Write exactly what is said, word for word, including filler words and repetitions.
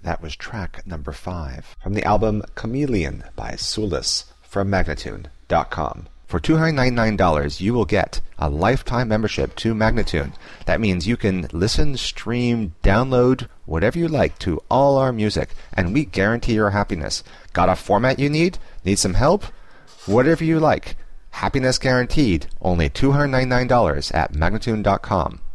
That was track number five from the album Chameleon by Soulless from Magnatune dot com. For two hundred ninety-nine dollars, you will get a lifetime membership to Magnatune. That means you can listen, stream, download, whatever you like to all our music, and we guarantee your happiness. Got a format you need? Need some help? Whatever you like. Happiness guaranteed. Only two hundred ninety-nine dollars at Magnatune dot com.